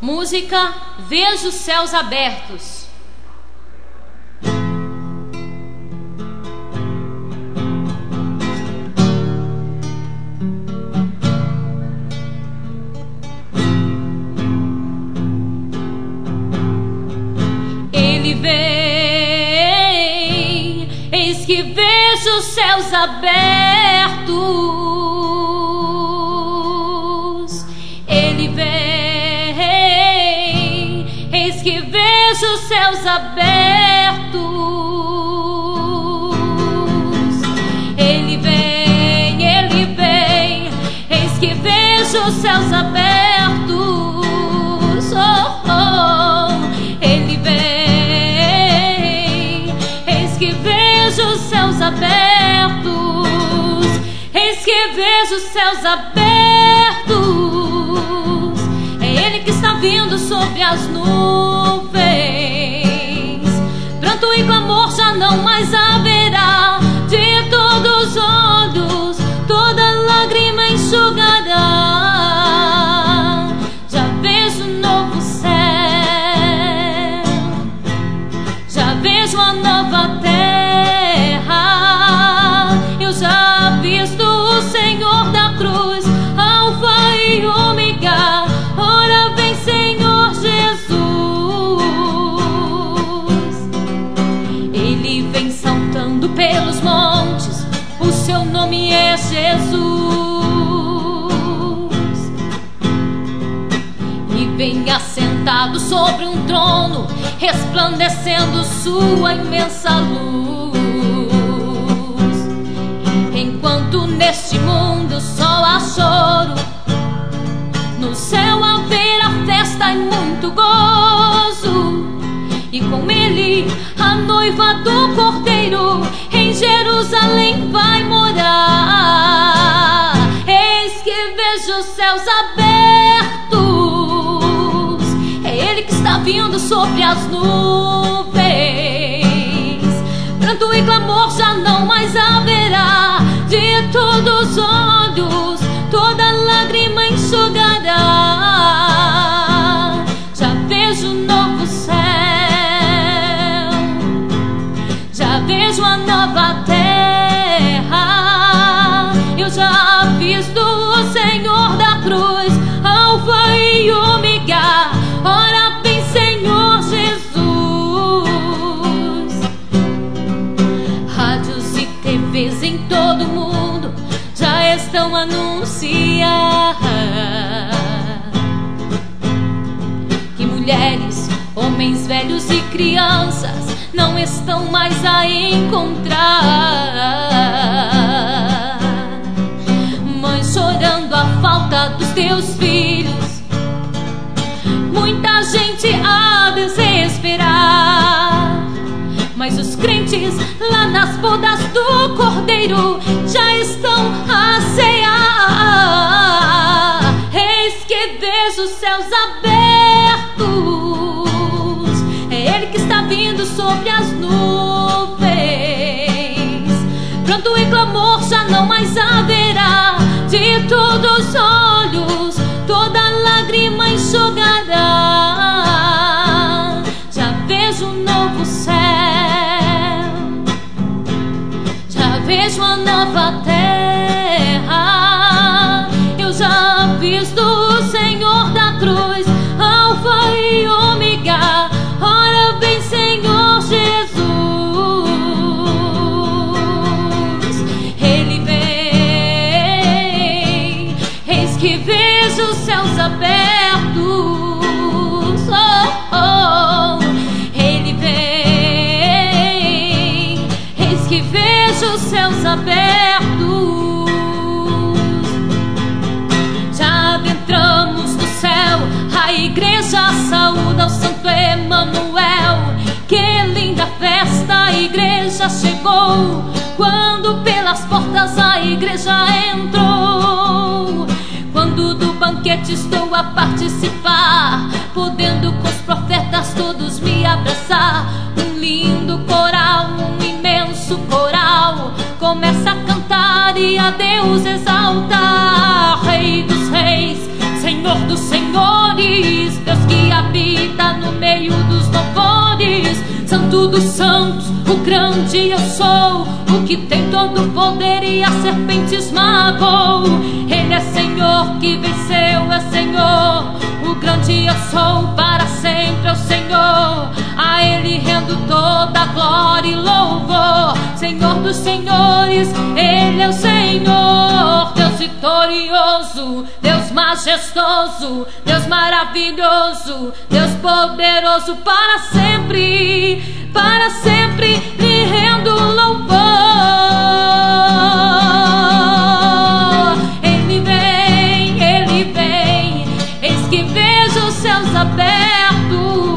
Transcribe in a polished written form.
Música Vejo os Céus Abertos. Ele vem, eis que vejo os céus abertos. Ele vem, eis que vejo os céus abertos. Ele vem, eis que vejo os céus abertos. Oh, oh. Ele vem, eis que vejo os céus abertos. Eis que vejo os céus abertos. É Ele que está vindo sobre as nuvens. Pranto e clamor já não mais haverá. De todos os olhos toda lágrima enxugará. Já vejo um novo céu, já vejo a nova terra. Eu já visto o Senhor da cruz, Alfa e Ômega. Ora vem, Senhor Jesus. Ele vem saltando pelos montes, o seu nome é Jesus. E vem assentado sobre um trono, resplandecendo sua imensa luz. Enquanto neste mundo só há choro, no céu haverá festa e muito gozo. E com ele a noiva do Cordeiro em Jerusalém vai morar. Eis que vejo os céus abertos. É Ele que está vindo sobre as nuvens. Pranto e clamor já não mais haverá. De todos os olhos toda lágrima enxugará. Já vejo um novo céu, já vejo a nova terra. Eu já visto o Senhor da cruz, Alfa e Ômega. Ora vem, Senhor Jesus. Rádios e TVs em todo mundo já estão anunciando que mulheres, homens, velhos e crianças não estão mais a encontrar. Mãe chorando a falta dos teus filhos, muita gente a desesperar. Mas os crentes lá nas bodas do Cordeiro já estão a cear. Eis que vejo os céus abertos. É Ele que está vindo sobre as nuvens. Pranto e clamor já não mais haverá. De todos os olhos toda lágrima enxugará. Já vejo um novo céu, já vejo a nova terra. Eu já visto o Senhor da cruz, Alfa e Ômega. Ora vem, Senhor Jesus. Ele vem, eis que vejo os céus abertos. Oh, oh. Ele vem, eis que vejo os céus abertos. Já adentramos no céu, a igreja saúda o Santo Emanuel. Que linda festa, a igreja chegou. Quando pelas portas a igreja entrou. Quando do banquete estou a participar, podendo com os profetas todos me abraçar. Um lindo coral, um imenso coral, começa a cantar e a Deus exaltar. Rei dos reis, Senhor dos senhores, Deus que que habita no meio dos louvores. Santo dos santos, o grande eu sou, o que tem todo o poder e a serpente esmagou. Ele é Senhor que venceu, é Senhor, o grande eu sou, para sempre é o Senhor. A Ele rendo toda a glória e louvor. Senhor dos senhores, Ele é o Senhor, Deus vitorioso, Deus majestoso, Deus maravilhoso, Deus poderoso. Para sempre lhe rendo louvor. Ele vem, eis que vejo os céus abertos.